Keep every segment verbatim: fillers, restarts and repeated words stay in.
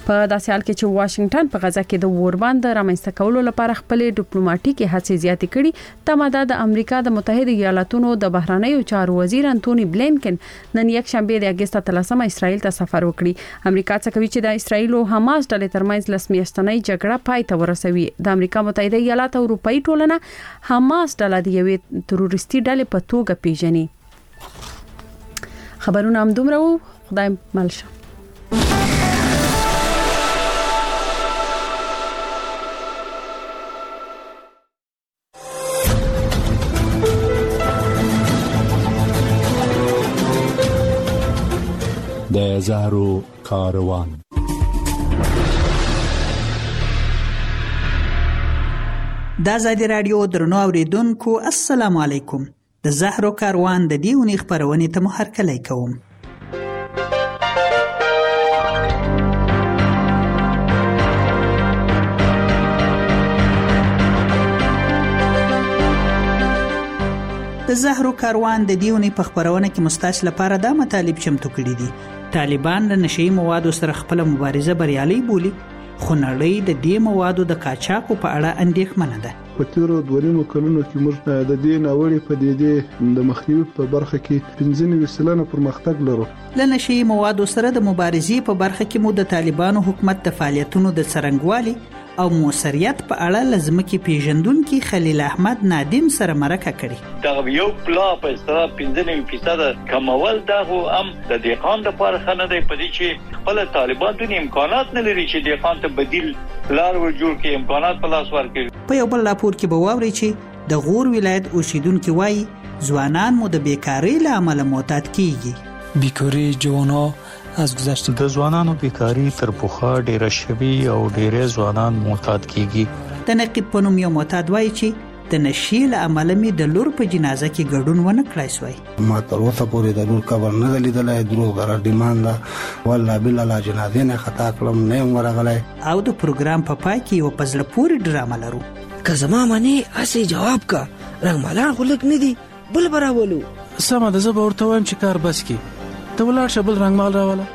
په داسې حال کې چې واشنگټن په غزا کې د اوربند رامنځته کولو لپاره خپل ډیپلوماټیکي هڅې زیاتې کړي، تماده د امریکا د متحده ایالاتونو د بهرنیو چارو وزیر انټونی بلینکن نن یک شنبه د اگست اتلسمه اسرائیل ته سفر وکړي. امریکا څخه کوي چې د اسرائیل او حماس ډلې ترمنځ لسمیاشتنۍ جګړه پای ته ورسوي. د امریکا متحده ایالات او اروپאי ټولنه حماس ډله د یوې تروریستي ډلې په توګه پیژني. خبرونه هم دومره وو. خدای ملشه. د زهرو کاروان. د آزادی رادیو درنو اوریدونکو السلام علیکم. د زهرو کاروان د دې ونې خبرونې ته مو هرکلی کوم. د زهرو کاروان د دیونی په خبرونه کې مستاش لپاره دا مطالب چمتو کړي دي. طالبان د نشئی موادو سره خپل مبارزه بریالي بولي، خو نړۍ د دې موادو د قاچاقو په اړه اندېښمنه ده. په تیرو دوه نیمو کلونو کې موږ د دې ناوړې پدیدې د مخنیوي په برخه کې پنځه نوي سلنه پرمختګ لرو. له نشئی موادو سره د مبارزې په برخه کې مو د طالبانو حکومت د فعالیتونو د څرنګوالي او موثریت په اړه لزمکي پیژندونکو خلیل احمد نادم سره مرکه کړي. دا یو پلا په استرا پنځه نوي فیصد کمول دا هم د دهقان لپاره خنه دی، په دې چې خپل طالبان د امکانات نه لري چې دهقان ته بدیل لار ورجوړ کړي، امکانات په لاس ورکړي. په یو بل راپور کې به واوري چې د غور ولایت اوسیدونکو وایي ځوانان مو د بیکاری له امله معتاد کیږي. بیکاری جوانا از گذشته د ځوانانو بیکاری تر پخوا ډیره شوي او ډیره ځوانان معتاد کیږي. د نقیب په نوم یو معتاد وایي چې د نشي له امله می د لور په جنازه کې ګډون ونه کړای شوی. ما تر اوسه پورې د لور قبر نه لیدلای، دروغ در ډیماند والله بالله جنازه نه خطا کړم نه ورغلای. او د پروګرام په پای کې یو پزله پوری ډرامه لرو. که زما معنی اسی جواب کا رنگ مالان خلک نه دي بل براولو. سمه ده، زه به ورته وایم چې کار بس کی ته ولاړ شه بل رنگ مال راواله.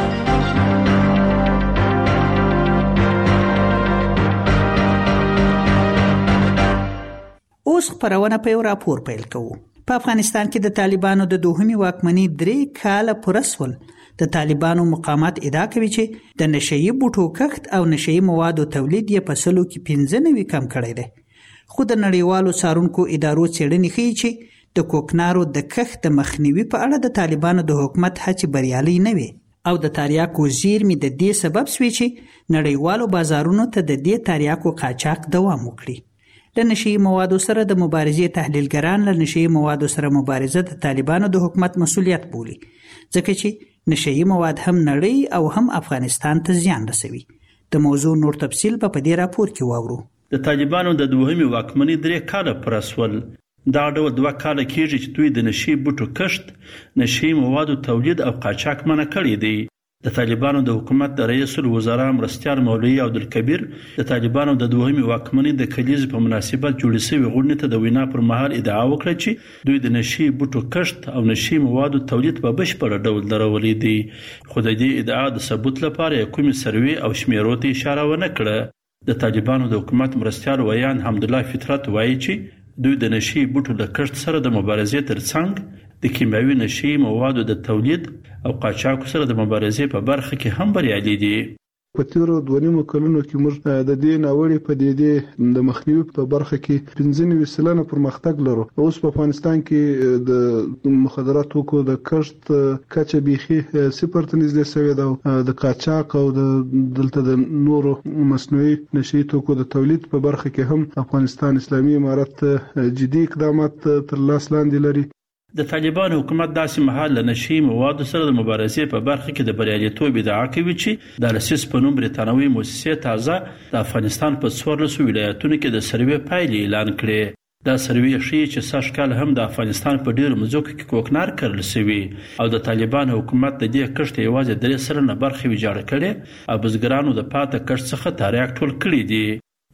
اوس خبرونه په یو راپور پیل کوو. په افغانستان کې د طالبانو د دوهمي واکمنۍ درې کاله پرسول. د طالبانو مقامات ادعا کوي چې د نشئی بوټو کښت او نشئی موادو تولید یې په سلو کې پنځه نوي کم کړی دی. خو د نړیوالو څارونکو ادارو څېړنې ښیي چې د کوکنارو د کښت د مخنیوي په اړه د طالبانو د حکومت هڅې بریالي نه وي او د تریاکو زیرمې د دې سبب شوي چې نړیوالو بازارونو ته د دې تریاکو قاچاق دوام وکړي. له نشئی موادو سره د مبارزې تحلیلګران له نشئی موادو سره مبارزه د طالبانو د حکومت مسؤلیت بولي، ځکه چې نشئی مواد هم نړۍ او هم افغانستان ته زیان رسوي. د موضوع نور تفصیل په دې راپور کې واورو. د طالبانو د دوهمي واکمنۍ درې کاله پرسول. دا ډول دوه کاله کېږي چې دوی د نشئی بوټو کښت، نشئی موادو تولید او قاچاق منع کړی دی. د طالبانو د حکومت د رئیس الوزرا مرستیال مولوي عبدالکبیر د طالبانو د دوهمي واکمنۍ د کلیزې په مناسبت جوړې شوې غونډې ته د وینا پر مهال ادعا وکړه چې دوی د نشئی بوټو کښت او نشئی موادو تولید په بشپړ ډول درولي دي، خو د دې ادعا د ثبوت لپاره کومې سروې او شمیرو ته اشاره ونه کړه. د طالبانو د حکومت مرستیال ویان حمدالله فطرت وایي چې دوی د نشئی بوټو د کښت سره د مبارزې ترڅنګ د کیمیاوي نشئی موادو د تولید او قاچاق سره د مبارزې په برخه کې هم بریالي دي. په تیرو دوه نیمو کلونو کې موږ د دې ناوړې پدیدې د مخنیوي په برخه کې پنځه نوي سلنه پرمختګ لرو. اوس په افغانستان کې د مخدرات توکو د کښت کچه بیخي صفر ته نږدې شوې ده. د قاچاق او د دلته د نورو مصنوعي نشئی توکو د تولید په برخه کې هم افغانستان اسلامي امارت جدي اقدامات تر لاس لاندې لري. د طالبانو حکومت داسې مهال له نشئی موادو سره د مبارزې په برخه کې د بریالیتوب ادعا کوي چې د لسیس په نوم بریتانوي مؤسسې تازه د افغانستان په څوارلسو ولایتونو کې د سروې پایلې اعلان کړې. دا سروې ښیي چې سږ کال هم د افغانستان په ډیرو مځکو کې کوکنار کرل شوي او د طالبانو حکومت د دې کښت یوازې درې سلنه برخه ویجاړه کړې او بزګرانو د پاته کښت څخه تریاک ټول کړي دي.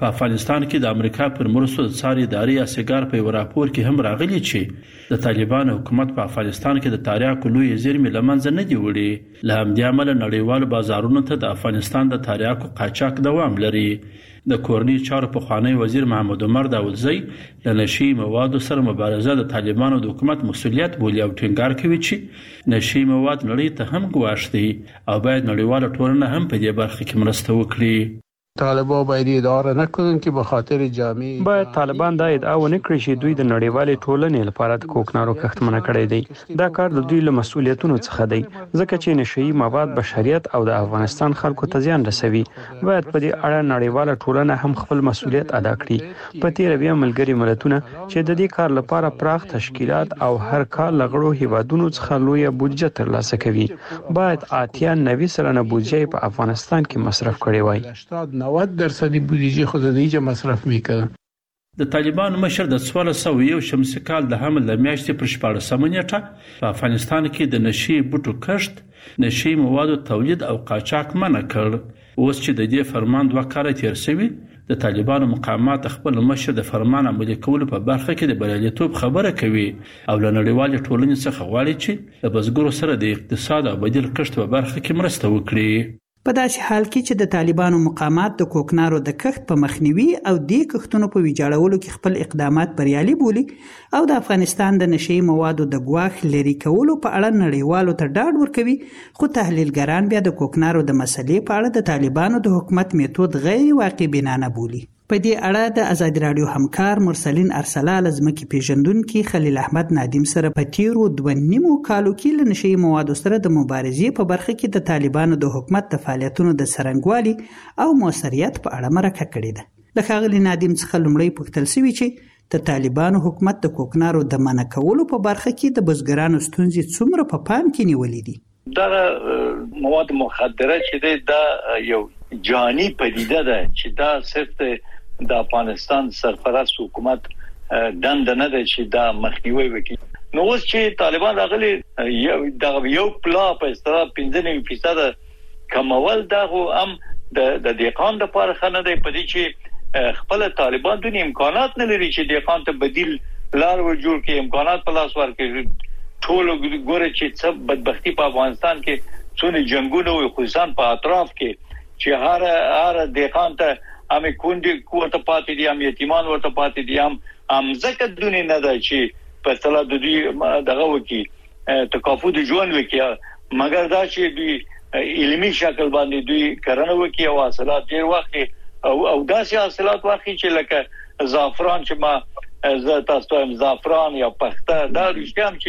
په افغانستان کې د امریکا پر مرستو د څاري ادارې اسګار په راپور کې هم راغلي چې د طالبان حکومت په افغانستان کې د تاریاکو لوی زیرمې لمنځه نه دی وړي. له همدې امله نړیوالو بازارونو ته د افغانستان د تاریاکو قاچاق دوام لري. د کورنی چارو پخوانی وزیر محمد عمر داودزی د نشي موادو سره مبارزه د طالبانو د حکومت مسؤلیت بولي او ټینګار کوي چې نشي مواد نړۍ ته هم ګواښ دي او باید نړیواله ټولنه هم په دې برخه کې مرسته وکړي. طالبان باید ادعا نکنن که به خاطر جامع باید طالبان دا ادعا ونه کړي چې دوی د نړیوالې ټولنې لپاره د کوکنارو کښت منع کړی دی. دا کار د دوی له مسؤلیتونو څخه دی ځکه چې نشئی مواد بشریت او د افغانستان خلکو ته زیان رسوي. باید په دې اړه نړیواله ټولنه هم خپل مسؤلیت ادا کړي. په تیر بیا ملګری ملتونه چې د دې کار لپاره پراخ تشکیلات او هر کال لغړو هیوادونو څخه لوی بودجه ترلاسه کوي باید اتیا نوي سلنه بودجه په افغانستان کې مصرف کړي وای. نود درصد بودجه خود دیجه مصرف میکرد. د طالبان مشر د څوارلس سوه یو شمسي کال د حمل د میاشتې پر شپاړسمه نیټه په افغانستان کې د نشي بوټو کښت، نشي موادو تولید او قاچاق منع کړ. اوس چې د دې فرمان دوه کاله تیر شوي، د طالبانو مقامات خپل مشر د فرمان عملي کولو په برخه کې د بریالیتوب خبره کوي او له نړیوالې ټولنې څخه غواړي چې د بزګرو سره د اقتصاد او بدیل کښت په برخه کې مرسته وکړي. په داسې حال کې چې د طالبانو مقامات د کوکنارو د کښت په مخنیوي او د کښتونو په ویجاړولو کې خپل اقدامات بریالي بولي او د افغانستان د نشئی موادو د ګواښ لري کولو په اړه نړیوالو ته ډاډ ورکوي، خو تحلیلګران بیا د کوکنارو د مسلې په اړه د طالبانو د حکومت میتود غیر واقع بینانه بولي. په دې اړه د ازادي رادیو همکار مرسلین ارسلال زمکي پیژندونکو خلیل احمد نادم سره په تیرو دوه نیمو کالو کې له نشئی موادو سره د مبارزې په برخه کې د طالبانو د حکومت د فعالیتونو د سرنګوالي او موثریت په اړه مرکه کړې ده. د ښاغلي نادم څخه لومړی پوښتل شوی چې د طالبانو حکومت د کوکنارو د منع کولو په برخه کې د بزګرانو ستونزې څومره په پام کې نیولې دي. دا مواد مخدره چې دا یو جانی پدیده ده چې دا صرف د افغانستان سرپرست حکومت دند نه ده چې دا مخنیوي وکړي. نو اوس چې طالبان راغلي یو د یو پلا په اصطلاح پنځه نوي فیصد کمول دا هم د د دیقان د لپاره خنه دی په دې چې خپل طالبان د امکانات نه لري چې دیقان ته بدیل لار ورجوړ کړي، امکانات په لاس ورکړي. ټول ګوره چې څه بدبختی په افغانستان کې څونه جنگونه او خصوصا په اطراف کې چې هر هر دیقان ته امې کونډې ورته پاتې دي، هم یتیمان ورته پاتې دي، هم هم ځکه دونې نه ده چې په اصطلاح د دوی دغه وکړي تکافو د ژوند وکړي، مګر دا چې دوی علمي شکل باندې دوی کرنه وکړي او حاصلات ډېر واخلي او او داسې حاصلات واخلي چې لکه زعفران چې ما زه تاسو ته زعفران یا پخته دا رښتیا هم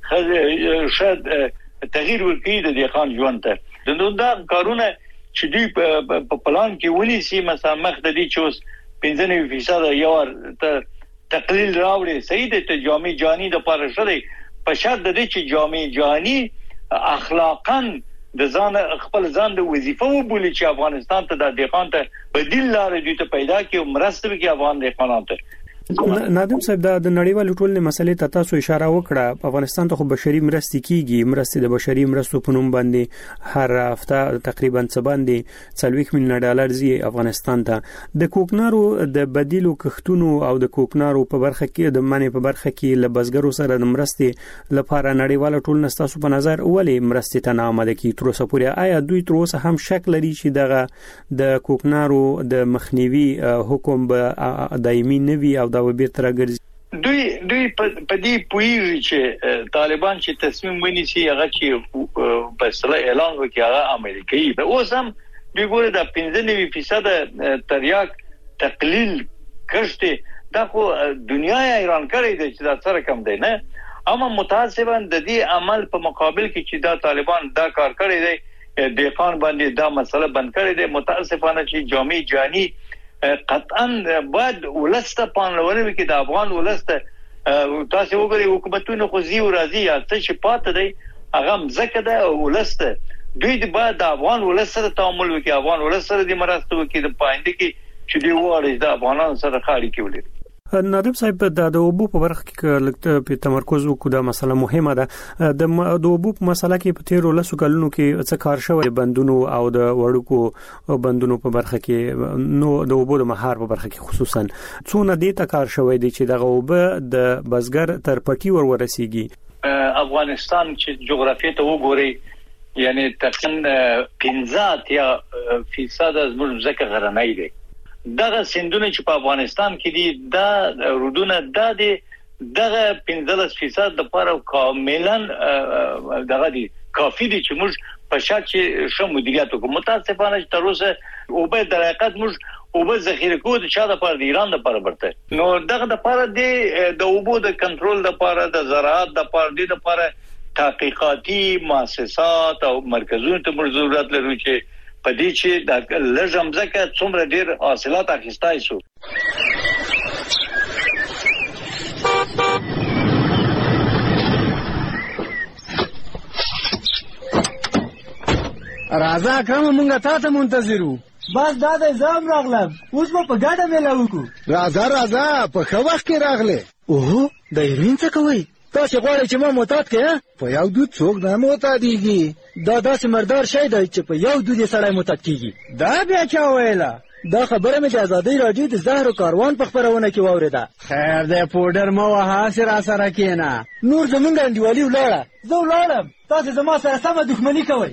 چې شاید تغییر ورکړي د دې خان ژوند ته. د نو دا کارونه چې دوی په پلان کې ونیسي، مثلا مخ د دې چې اوس پنځه نوي فیصد یو ته تقلیل راوړي صحیح دی ته جامع جانی د پاره شوی په شرط د دې چې جامع جانی اخلاقاً د ځان خپل ځان د وظیفه وبولي چې افغانستان ته د دیقان ته بدیل لارې دوی ته پیدا کړي او مرسته وکړي افغان دیقانان ته. نادم صاحب دا د نړیوالو ټولنې مسلې ته تاسو اشاره وکړه. افغانستان ته خو بشري مرستې کیږي، مرستې د بشري مرستو په نوم باندې هر هفته تقریبا څه باندې څلوېښت میلیونه ډالر زی افغانستان ته. د کوکنارو د بدیلو کښتونو او د کوکنارو په برخه کې د منې په برخه کې له بزګرو سره د مرستې لپاره نړیواله ټولنه تاسو په نظر ولې مرستې ته نه آماده کی تر اوسه پورې؟ آیا دوی تر اوسه هم شک لري چې دغه د کوکنارو د مخنیوي حکم به دایمي نه وي او دا بیرته راګرځي؟ دوی دوی په دې پوهیږي چې طالبان چې تصمیم ونیسي هغه چې په اصطلاح اعلان وکړي هغه عملي کوي. اوس هم دوی ګوره د پنځه نوي فیصد تریاک تقلیل کښت دا خو دنیا یې ایران کړی دی چې دا سره کم دی نه، اما متاسفانه د دې عمل په مقابل کې چې دا طالبان دا کار کړی دی دیقان باندې دا مسله بند کړی دی. متاسفانه چې جامع جانی قطعا باید ولسته پانلونه وکړي د افغان ولسته. تاسو وګورئ حکومتونه خو زی او راضي یا څه چې پاتې دی هغه مزکه ده او ولسته دوی د باید د افغان ولسته تعامل وکړي، افغان ولسته د مرسته وکړي د پاینده کې چې دی وړي د افغانانو سره خاړي کې ولري. نادم صاحب د اوبو په برخه کې لکه په تمرکز وکړو دا مسله مهمه ده د اوبو په مسله کې په تیرو لسو کلونو کې څه کار شوی بندونو او د وړوکو بندونو په برخه کې نو د اوبو د مهار په برخه کې خصوصا څونه دې ته کار شوی دی چې دغه اوبه د بزګر تر پټي ور ورسیږي افغانستان چې جغرافیه ته وګوري یعنی تقریبا پنځه یا فیصد از موږ ځکه غرنۍ دي دغه سندونه چې په افغانستان کې دي دا رودونه د دغه پنځلس فیصد د لپاره کاملا دغه دي کافي دي چې موږ په شات چې شمو مدیریت وکړو متاسفانه چې تر اوسه او به د حقیقت موږ او به ذخیره کوو چې د لپاره د ایران لپاره برته نو دغه د لپاره د اوبو د کنټرول لپاره د زراعت لپاره د لپاره تحقیقاتي مؤسسات او مرکزونو ته موږ ضرورت لرو چې پدې چې د لږم ځکه څومره ډیر حاصلات اخیستای شو راځه کوم مونږه تاسو منتظرو بس دا د زام راغلم اوس په ګاډه ملا وکړو راځه راځه په خو وخت کې راغله اوه د ایرین څه کوي تاسو غواړئ چې ما معتاد کړئ په یو دود څوک نه معتادیږي دا داسې مردار شی دی چې په یو دود یې سړی معتاد کیږي دا بیا چا ویله دا خبره مې د ازادۍ راډیو د زهرو کاروان په خپرونه کې واورېده خیر دی پوډر مه وهه هسې راسره کښېنه نور زموږ انډیوالي ولاړه زه ولاړم تاسو زما سره سمه دښمني کوئ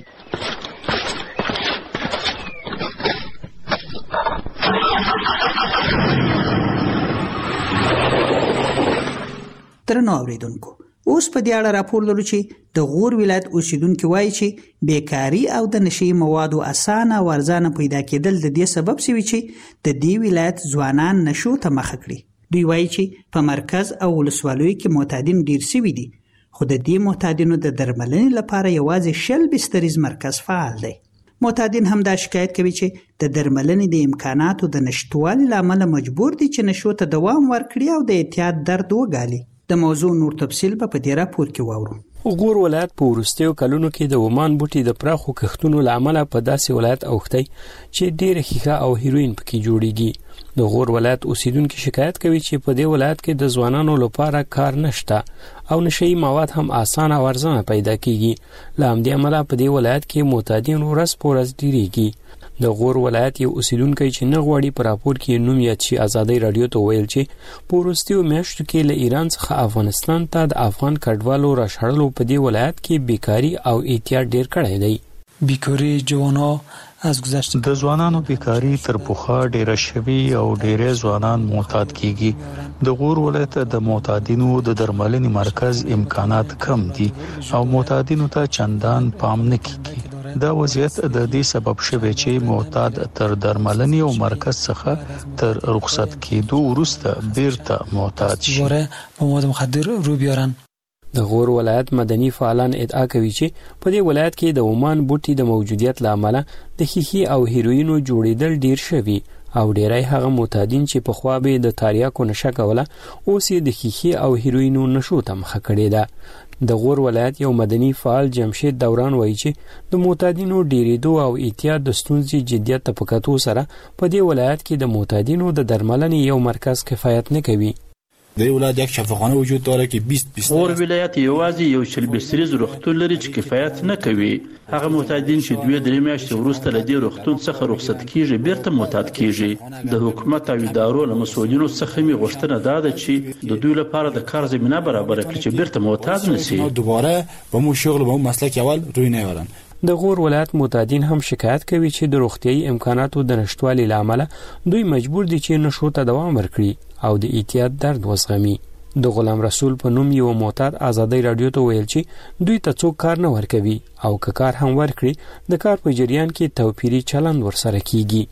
درنو اوریدونکو اوس په دې اړه راپور لرو چې د غور ولایت اوسیدونکو وایي چې بیکاری او د نشي موادو اسانه او ارزانه پیدا کېدل د دې سبب شوی چې د دې ولایت ځوانان نشو ته مخ کړي دوی وایي چې په مرکز او ولسوالیو کې معتادین ډیر شوي دي خو د دې معتادینو د درملنې لپاره یوازې شل بستریز مرکز فعال دی معتادین هم دا شکایت کوي چې د درملنې د امکاناتو د نشټوالي لامل مجبور دي چې نشو ته دوام ورکړي او د اعتیاد درد وګالي د موضوع نور تفصیل په دې راپور کې واورو غور ولایت په وروستیو کلونو کې د ومان بوټي د پراخو کښتونو لامل په داسې ولایت اوختي چې ډېر ښیښه او هیروین پکې جوړیږي د غور ولایت اوسیدونکو شکایت کوي چې په دې ولایت کې د ځوانانو لپاره کار نشته او نشئی مواد هم اسانه او ارزانه پیدا کیږي لامل عمله په دې ولایت کې معتادین ورځ په ورځ ډیریږي د غور ولایت یو اوسیدونکو چې نه غواړي په راپور کې نوم یاد شي ازادۍ رادیو ته ویل چې په وروستیو میاشتو کې له ایران څخه افغانستان ته د افغان کډوالو راشړلو په دې ولایت کې بیکاری او اعتیاد ډیر کړی دی بیکاری جوانو از گذشته د ځوانانو بیکاری تر پخوا ډیره شوی او ډیره ځوانان معتاد کیږي د غور ولایت د معتادینو د درملنې مرکز امکانات کم دي او معتادینو ته چندان پام نه کیږي دا وضعیت د دې سبب شوی چې معتاد تر درملنې او مرکز څخه تر رخصت کېدو وروسته بیرته معتاد شي په مواد مخدر رو بیارن د غور ولایت مدني فعالان ادعا کوي چې په دې ولایت کې د ومان بوټي د موجودیت لامل د ښیښې او هیروینو جوړیدل ډیر شوی او ډیرای هغه معتادین چې په خوا به د تاریاکو نشه کوله اوس د ښیښې او هیروینو نشو ته مخ کړي ده د غور ولایت یو مدني فعال جمشید دوران وایي چې د معتادینو ډیریدو او اعتیاد د ستونزې جدیت ته په کتو سره په دې ولایت کې د معتادینو د درملنې یو مرکز کفایت نه کوي در ولایت یک شفاخانه وجود داره که بیست بیست غور ولایت یوازې یو شل بستریز روغتون لري چې کفایت نه کوي هغه معتادین چې دوی درې میاشتې وروسته له دې روغتون څخه رخصت کیږي بیرته معتاد کیږي د حکومت او ادارو له مسؤلینو څخه می غوښتنه ده چې د دوی لپاره د کار زمينه برابر کړي چې بیرته معتاد نشي دوباره به مو شغل به مو مسلک اول روی نه ورن د غور ولایت معتادین هم شکایت کوي چې د روغتيایي امکاناتو د نشټوالي لامل دوی مجبور دي چې نشو ته دوام ورکړي او د اعتیاد درد وزغمي د غلام رسول په نوم یو معتاد ازادۍ رادیو ته ویل چې دوی ته څوک کار نه ورکوي او که کار هم ورکړي د کار په جریان کې توپیری چلند ورسره کیږي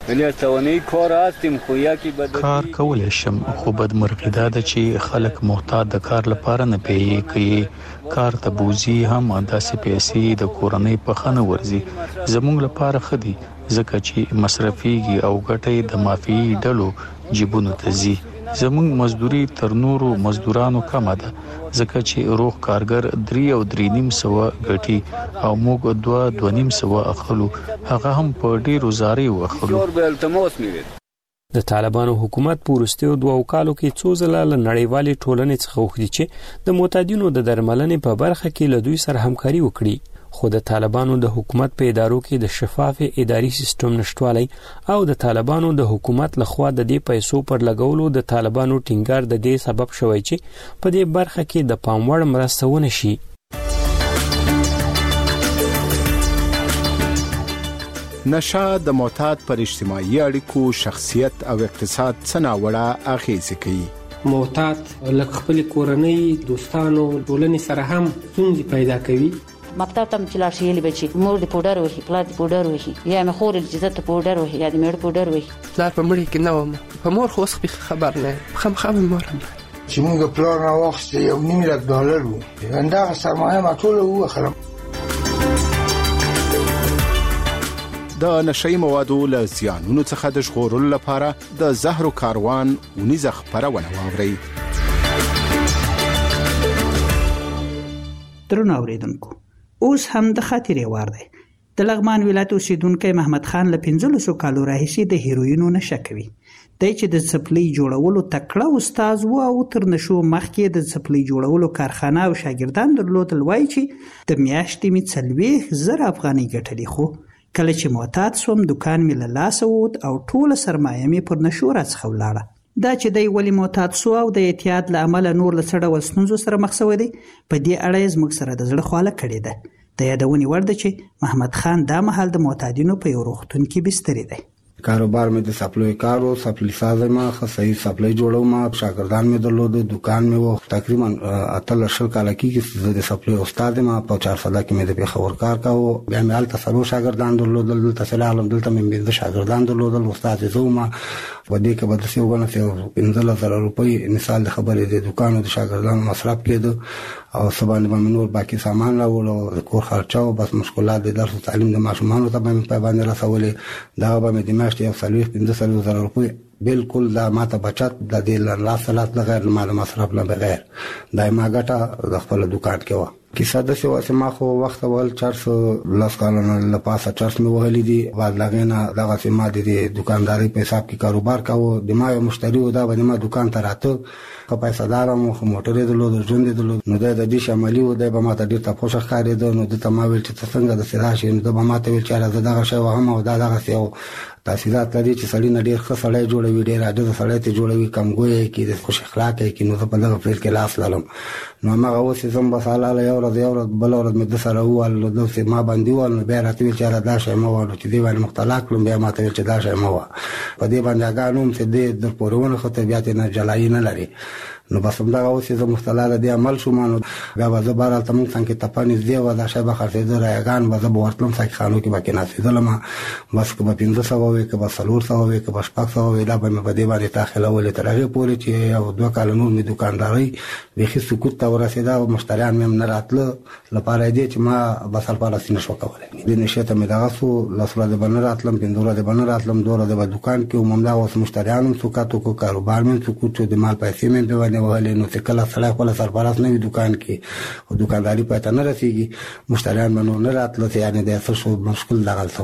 کار کولای شم خو بدمرغي دا ده چې خلک محتاج د کار لپاره نه پیي کوي کار ته بوزي هم انداسې پیسې د کورنۍ په خنه ورزي زموږ لپاره خدي ځکه چې مصرفيږي او ګټې د مافي ډلو جيبونو ته ځي زموږ مزدوري تر نورو مزدورانو کم ده ځکه چې روغ کارګر درې او درې نیم سو ګټي او موږ دوه دوه نیم سو اخلو هغه هم په ډیرو زاري واخلو د طالبانو حکومت په وروستیو دوه کالو کې څو ځله له نړیوالې ټولنې څخه وغوښتي چې د معتادینو د درملنې په برخه کې له دوی سره همکاري وکړي، خو د طالبانو د حکومت په ادارو کې د شفاف اداري سیستم نشټوالی او د طالبانو د حکومت لخوا د دې پیسو پر لګولو د طالبانو ټینګار د دې سبب شوی چې په دې برخه کې د پام وړ مرسته ونه شي. نشه د معتاد پر اجتماعي اړیکو، شخصیت او اقتصاد څه ناوړه اغیزې کوي. معتاد لکه خپل کورنۍ، دوستانو، ټولنې سره هم ستونزې پیدا کوي. مکتب ته چې لاړ شي یلی بچي مور د پودر وهي، پلار د پودر وهي، یا مې خور چې زته پودر وهي یا د مېړه پودر وهي. پلار په مړي کې نه وم، په مور خو اوس خبر نه خامخا مې مور هم چې موږ پلار نه واخیست یو نیم لک ډالر وو، همدغه سرمایه ما ټوله ووخلم. د نشئی موادو له زیانونو څخه د ژغورلو لپاره د زهرو کاروان ونیزه خپرونه واورئ. درنو اوریدونکو، اوس هم د خاطرې وار دی. د لغمان ولایت اوسیدونکی محمد خان له پنځلسو کالو راهیسې د هیروینو نشه کوي. دی چې د څپلۍ جوړولو تکړه استاد و او تر نشو مخکې د څپلۍ جوړولو کارخانه او شاګردان درلودل، وایي چې د میاشتې مې څلوېښت زره افغانۍ ګټلې، خو کله چې معتاد شوم دکان مې له لاسه ووت او ټوله سرمایه مې پر نشو راڅخه ولاړه. دا چې دی ولې معتاد شو او د اعتیاد له امله نور له څه ډول ستونزو سره مخ شوی دی، په دې اړه یې زموږ سره د زړه خواله کړې ده. د یادونې وړ ده چې محمد خان دا مهال د معتادینو په یو روغتون کې بستري دی. کاروبار مې د سپلوي کارو، سپلي سازه ما خصای سپلي جوړو ما شاګردان مې درلود، دکان مې وو. تقریبا اتل شل کال کې د سپلي استاد ما په چار ساده کې مې د پیښور کار کاوه. بیا مې حالت سره شاګردان درلودل، دلته سلام دلته مې د شاګردان درلودل. استاد زوما و دې کې به څه وګڼه چې پنځه زره روپۍ مثال د خبرې د دکانو د شاګردانو مصرف کېده او سبا به نور باقي سامان راوړو، د کور خرچه او بس مشکلات د درس تعلیم د ماشومانو ته به په باندې رسولې. دا به مې د میاشتې یو څلوېښت پنځه څلوېښت زره روپۍ بالکل دا ماته بچت د دې لاس سلات لغیر مال مصرف نه بغیر دا ما ګټه د خپل دکان کې و. کیسه د څه واسه ما خو وخت ول چارس لاس کالونه له پاسه چارس مې وهلې دي. بعد لغینا دغه چې ما د دکانداري په حساب کې کاروبار کاوه، د ما یو مشتری و دا باندې ما دکان ته راته که پیسې دارم خو موټر درلود، ژوند درلود، نو د دې شمالي و د به ما ته ډیر تاسو ښکارې ده. نو د تما ویل چې څنګه د سراشي نو د ما ته ویل چې راځه دغه شی وهم او دا دغه یو تحصیلات لري چې سړی نه ډیر ښه سړی جوړوي، ډیر عادت سړی ته جوړوي، کمګوي کې د خوش اخلاق کې نو په دغه فیل کې لاس لرم. نو ما اوس زم بساله له یو ورځ یو ورځ بل ورځ مې د سره وال نو د ما باندې وال نو بیا راته ویل چې دا شی مو ورته چې دی باندې مختلق لوم بیا ما ته ویل چې دا شی مو په دې باندې غانوم چې د در پورونه خو ته بیا ته نه جلای نه لري. نو بس هم دا اوس زه مختلله دی عمل شوم. نو بیا به بهر ته مونږ څنګه تپانې دی و دا شی به خرڅېده راغان به زه به ورتلم ساک خانو کې به کې ناسېدلم. بس که به پنځه سوه وي که به څلور سوه وي که به شپږ سوه وي دا به مې په دې باندې داخلولې تر هغې پورې چې یو دوه کاله نور مې دکاندارۍ بیخي سکوت ته ورسېده او مشتریان مې هم نه راتله. لپاره دې چې ما بس الپارسي نه شو کولی. دې نشې ته مې دغه شو لس ورځې به نه راتلم، پنځه ورځې به نه راتلم، دوه ورځې به دکان کې وم. همدا اوس مشتریان هم سکوت وکړو، کاروبار مې سکوت شو، د مال پیسې مې پې باندې وهلې. نو چې کله سړی خپله سرپرست نه وي دکان کې او دکانداري پای ته نه رسېږي، مشتریان به نور نه راتله، یعنې د څه شو مشکل دغه شو.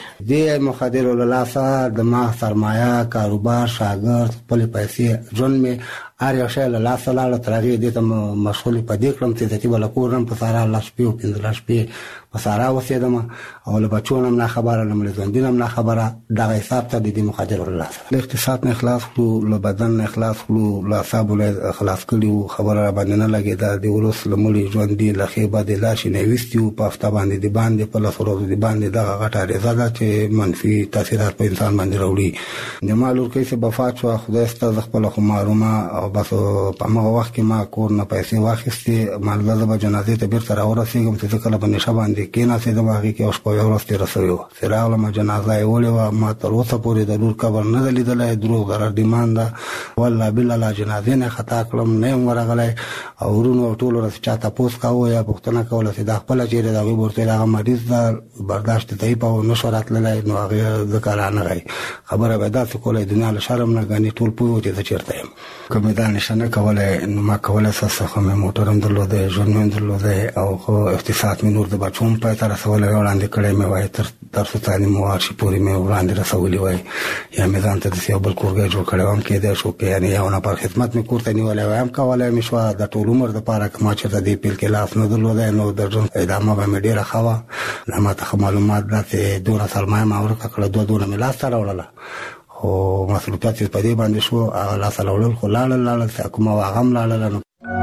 دې مخدرو له لاسه د ما سرمایه، کاروبار، شاګرد، خپلې پیسې، ژوند مې هر یو شی له لاسه لاړه. تر هغې دې ته مشغول په دې کړم چې چې به له کور هم په سارا لس شپې او پنځلس شپې په سارا اوسېدم او له بچو نه هم ناخبره، له مړه ژوندي نه هم ناخبره. دغه حساب ته د دې مخدرو له لاسه له اقتصاد نه خلاص کړو، له بدن نه خلاص کړو، له اعصابو نه خلاص کړي وو. خبره را باندې نه لګېده. د وروس له مړي ژوندي له ښې بدې لاشې نه ویستي وو. په هفته باندې د باندې په لسو ورځو د باندې دغه غټه اغېزه ده چې منفي تاثیرات په انسان باندې راوړي. د ما لورکۍ چې وفات شوه، خدای سته، زه خپله خو معرومه او بس په هغه وخت کې ما کور نه پیسې واخیستې. مالګه زه به جنازې ته بېرته راورسېږم چې زه کله په نشه باندې کېناستېدم هغې کې یو شپه یوه ورځ تېره سوې وه. چې راغلم جنازه یې وړې وه. ما تر اوسه پورې د لور قبر نه ده لیدلی. دروغ ضرر ډیمان ده. والله بالله لا جنازې نه خطا کړم نه یم ورغلی. او ورونو او ټولو ورځ چا تپوس کاوه یا پوښتنه کوله چې دا خپله چېرې ده، هغوی به ورته ویل هغه مریض ده، برداشت ته یې په نه شو راتللی. نو هغې ځکه رانغی. خبره به یې داسې کولی دنیا له شرم نه ګڼې ټول پوه و چې زه چېرته یم. که مې دانش نه کوله نو ما کوله اساس خو مې موټرم درلوده ژوند مې درلوده او خو اقتصاد مې نور د بچوم په تر سوال وړاندې کړې مې وای تر درس تعلیم ورشي پوری مې وړاندې رسولې وای یا مې ځان ته د یو بل کورګه جوړ کړم کې د شو کې یعنی یو نه پر خدمت مې کوته نیولې وایم کوله مې شو د ټول عمر د پاره کما چې د دې پیل کې لاس نه درلوده نو د ژوند ادامه به مې ډیره خوا نه ماته معلومات راته دوه سلمای ما ورکړه کړه دوه دوه مې لاس سره وړله او مسؤلیت په دې باندې شو لا سلول خو لاله لاله کومه واغم لاله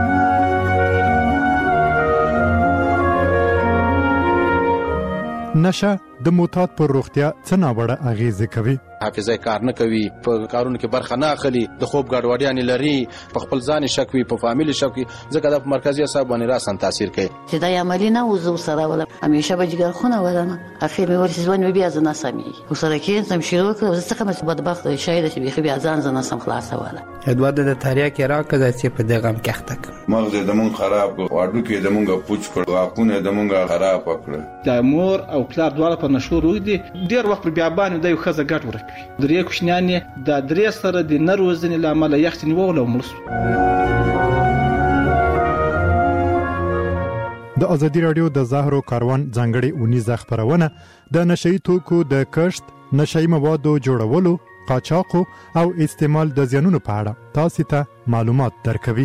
نشه د موتات پر روغتیا څه ناوړه اغیزه کوي حافظه کار نه کوي په کارونو کې برخه نه اخلي د خوب ګډوډیان لري په خپل ځان شک وي په فامیل شک وي ځکه د مرکزی اعصاب باندې راسن تاثیر کوي چې دا عملی نه وزو سره ولا همیشه به جګر خونه ولنه اخر مې ورسې ځوان بیا ځنه سمي وسره کې سم شروع کړ څه کوم بدبخت شاید چې بیا بیا ځان ځنه سم خلاص ولا ادوار د تاریخ کې راکړه چې په دغه مکحتک مغز د مون خراب کو واډو کې د مونږه پوچ کړ واقونه د مونږه خراب کړ د مور او پلار دواړه په نشو روي دي ډیر وخت بیا باندې د یو خزه ګټ ورکوي درې کوشنیان د درې سره د نروزنې لامل یختنی وول او ملس د ازادي رادیو د زهرو کاروان ځانګړي اونیزه خبرونه د نشئی توکو د کښت نشئی موادو جوړولو قاچاق او استعمال د زیانونو په اړه تاسو ته معلومات درکوي.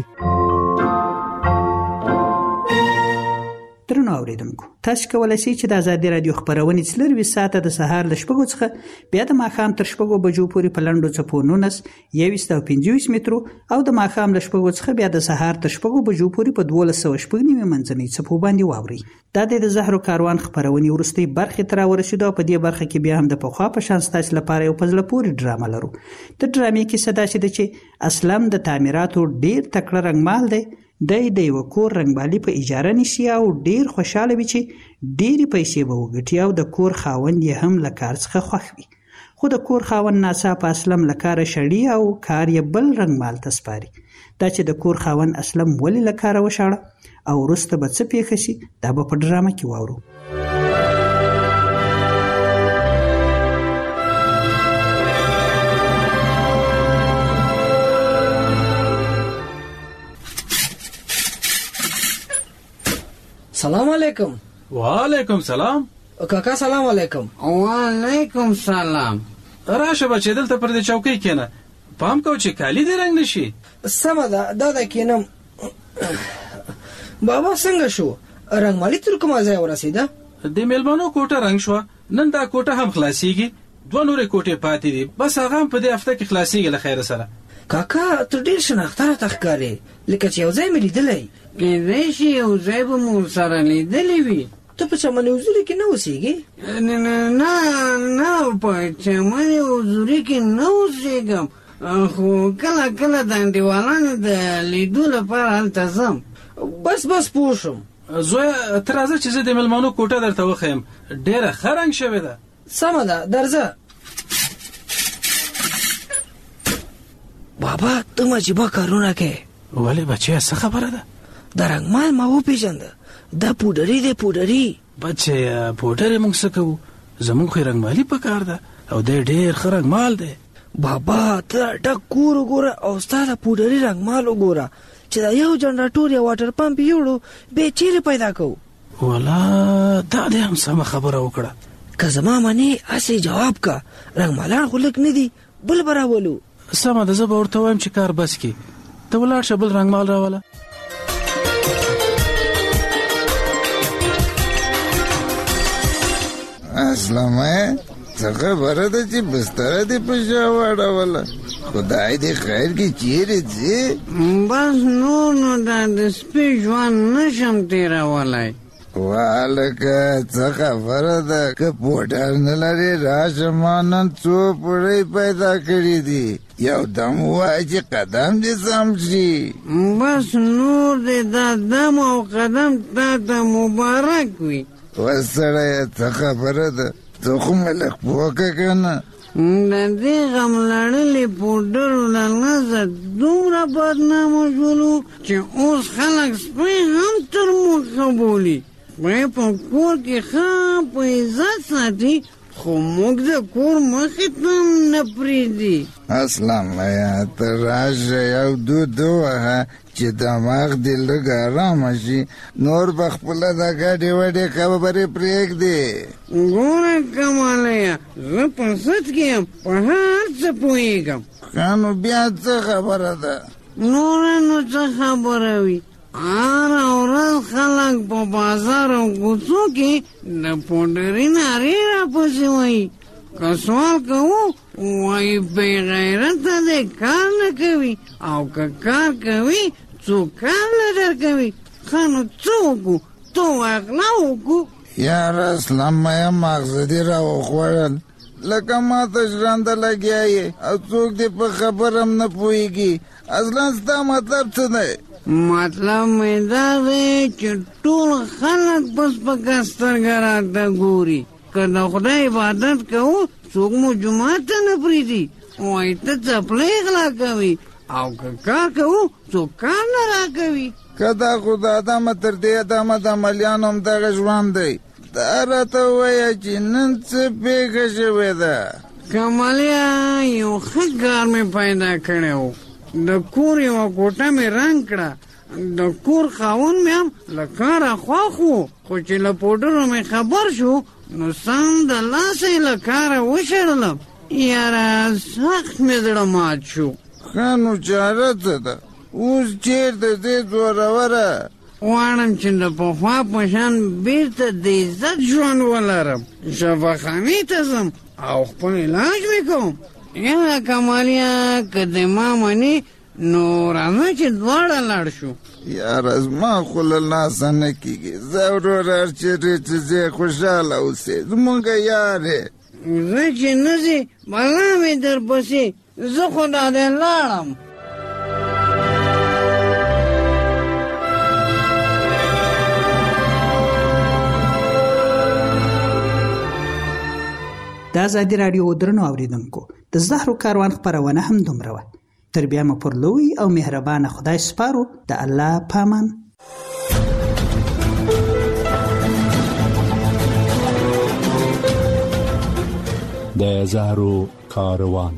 درنو اوریدونکو تاسو کولای شئ چې د ازادي رادیو خبرونه څلروي ساعته د سهار ل شپږو څخه بیا د ماښام تر شپږو بجو پورې په لنډو څپو نونس یويست او پنځوس مترو او د ماښام ل شپږو څخه بیا د سهار تر شپږو بجو پورې په دولس سوه شپږ نیمه منځنۍ څپو باندې واوري. دا د زهرو کاروان خبرونه ورستي برخه تر ورسېدو په دې برخه کې بیا هم د پوخا په شان ستاسو لپاره یو پزله پوری ډرامه لرو. د ډرامې کې صدا شي چې اسلم د تعمیراتو ډیر تکړه رنگمال دی د د یو کور رنگبالي په اجاره نشي او ډیر خوشاله وي چې ډیری پیسې به وګټي او د کور خاوند یې هم لکار څخه خوښ وي. خو د کور خاوند ناڅاپه اسلم لکار شړی او کار یې بل رنگمال تسپاري. دا چې د کور خاوند اسلم ولې لکار وشاړه او وروسته به څه پیښ شي دا به په ډرامه کې واورو. سلام علیکم. وعلیکم سلام. کاکا سلام علیکم. وعلیکم سلام. راشه بچې دلته پر دې چوکۍ کېنه. پام کو چې کالی دې رنگ نشي. سمه ده دا د کېنم. بابا څنګه شو؟ رنگ مالي تر کومه ځای ورسېده؟ د میلمنو کوټه رنگ شو. نن دا کوټه هم خلاصيږي. دوه نورې کوټې پاتې دي. بس هغه هم په دې هفته کې خلاصيږي له خیر سره. کاکا ته ډیر شناختاره تخکارې لکه چې یو ځای مې لیدلی. کېدای شي یو ځای به مو سره لیدلی وي. ته په چمن حضوري کې نه اوسېږې؟ نه نه نه په چمن حضوري کې نه اوسېږم خو کله کله د انډیوالانو د لیدو لپاره هلته ځم. بس بس پوه شم. زویه ته راځه چې زه د میلمنو کوټه درته وښیم. ډېره ښه رنګ شوې ده. سمه ده درځه. بابا ته مجیبه کارونه کوې. ولې بچیه څه خبره ده؟ د رنګمال ما وپېژنده. دا پوډري دی پوډري. بچیه پوډرې موږ څه کوو؟ زموږ خو رنګمالي په کار ده او دی ډېر ښه رنګمال دی. بابا ته ډک کور وګوره او ستا د پوډري رنګمال وګوره چې دا یو جنراتور یا واټر پمپ یوړو بیا چیرې پیدا کوو؟ والا دا دې هم سمه خبره وکړه. که زما منې هسې جواب که رنګمالان خو لږ نه دي بل به راولو. سمه ده زه به ورته وایم چې کار بس کړي. ته ولاړ شه بل رنګمال راوله. اسلامه څه خبره ده چې بستره دې په شا واړوله؟ خدای دې خیر کې چیرې ځې؟ بس نور نو دا د سپي ژوند نشم تېرولی. والکه څه خبره ده که پوټر نه لرې راشه ما نن څو پړی پیدا کړي دي یو دم ووایه چې قدم دې سم شي. بس نور دې دا دم او قدم تا ته مبارک وي. وسړیه څه خبره ده ته خو مې لږ پوه که که نه؟ د دې غم لړلې پوډرو له نظر دومره بدنامه شولو چې اوس خلک سپی هم تر مخه بولي. سپی په کور کې ښه په عزت ساتي خو موږ د کور مخې ته هم نه پرېږدي. اسلام یا ته راشه یو دود ووهه چې دماغ دې لږ ارامه شي، نور به خپله د ګډې وډې خبرې پرېږدې. ګوره کمالیا، زه په سد کې یم، په هر څه پوهېږم. ښه نو بیا څه خبره ده؟ نوره نو څه خبره وي، هره ورځ خلک په بازار او کوڅو کې د پوډري نارې راپسې وایي. که سوال کوو وایي بې غیرته دی، کار نه کوي، او که کار کوي څوک کار نه درکوي. ښه نو څه وکړو؟ ته واغلا وکړو. یاره اسلام یا ماغزه دې را وخوړل، لکه ما ته ژرنده لګیا یې او څوک دې په خبر هم نه پوهېږي. اصلا ستا مطلب څه دی؟ مطلب مې دا دی چې ټول خلک په سپکه سترګه راته ګوري. که د خدای عبادت کوو څوک مو جومات ته نه پرېږدي، وایي ته څپلۍ غلا کوي، او که کار کوو څوک کار نه راکوي. که دا خو د ادمه تر دې ادمه د عملیانو هم دغه ژوند دی. دا راته ووایه چې نن څه پېښه شوې ده؟ کمالیا، یو ښه کار مې پیدا کړی و. د کور یوه کوټه مې رنګ کړه. د کور خاوند مې هم له کاره خوښ و، خو چې له پوډرو مې خبر شو نو سم د لاسه یې له کاره وشړلم. یاره سخت مې زړه مات شو. ښه نو چاره څه ده؟ اوس چېرته ځې زوروره؟ غواړم چې د پخوا په شان بېرته د عزت ژوند ولرم. شفاخانې ته ځم او خپل علاج مې کوم. یاره کمالیا، که د ما منې نو راځه چې دواړه لاړ شو. یاره زما خو له لاسه نه کېږي. زه ورور هر چېرې چې ځې خوشحاله اوسې، زمونږ یار یې. زه چې نه ځې بلا مې درپسې، زه خو دا دی لاړم. د ازادي راډیو درنو اوریدونکو، د زهرو کاروان خپرونه هم دومره وه. تر بیا مو پر لوی او مهربانه خدای سپارو. د الله پامان. د زهرو کاروان.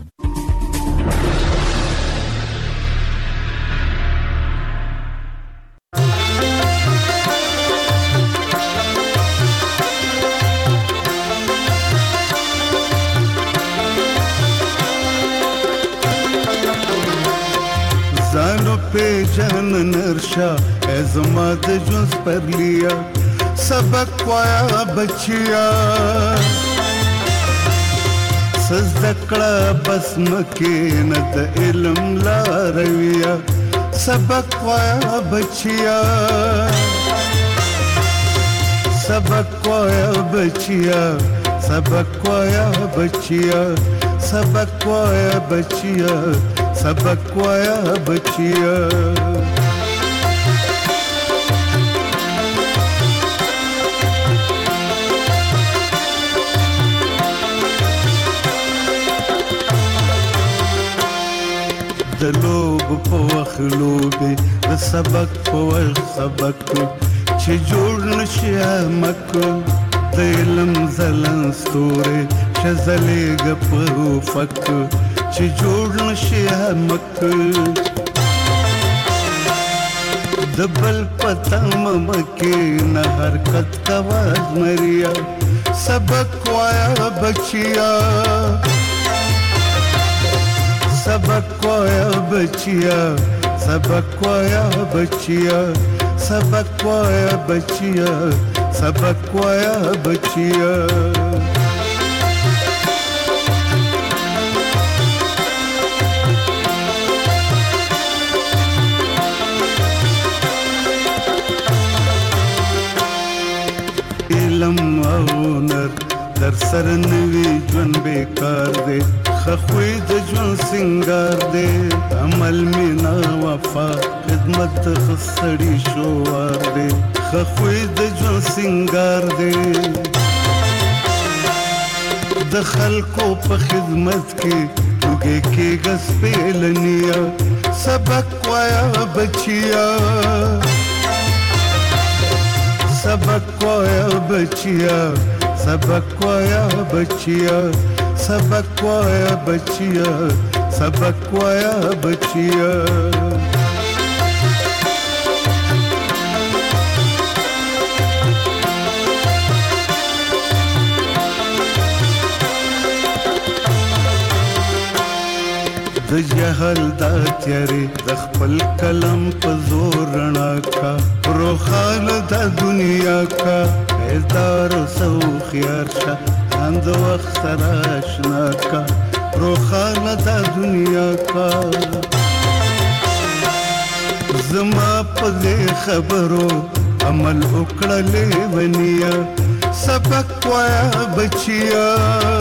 पे जन नरशा ऐज़मा दे जुज़ पर लिया सबक पाया बचिया सज़दकड़ा बस मकीनत इल्म ला रविया सबक पाया बचिया सबक पाया बचिया सबक पाया बचिया सबक पाया बचिया सबक पाया बचिया दलोब पवख लोबे द सबक पवख सबक च जोड़ नशिया मक दिलम जलन स्तोरे शजले गपरो फक च जोड़ नशिया मक दबल पतम मके न हरकत कवाज मरिया सबक वाया बचिया सबक वाया बचिया सबक वाया बचिया सबक वाया बचिया सबक वाया बचिया इलम औनर दर सर नवी जन बेकार दे खखोई द जन सिंगार दे अमल में ना वफा खिदमत खसड़ी शोवार दे खखोई द जन सिंगार दे दखल को प खिदमत के तुगे के गस पे लनिया सबक वाया बचिया सबक वाया बचिया सबक वाया बचिया सबक वाया बचिया सबक वाया बचिया د جهل دا تیارې د خپل کلم په زور رڼا کا روخانه د دنیا کا هزار سو خيار شه اند وخت سره آشنا کا روخانه د دنیا کا زما په خبرو عمل وکړلې ونیا سبق وایا بچیا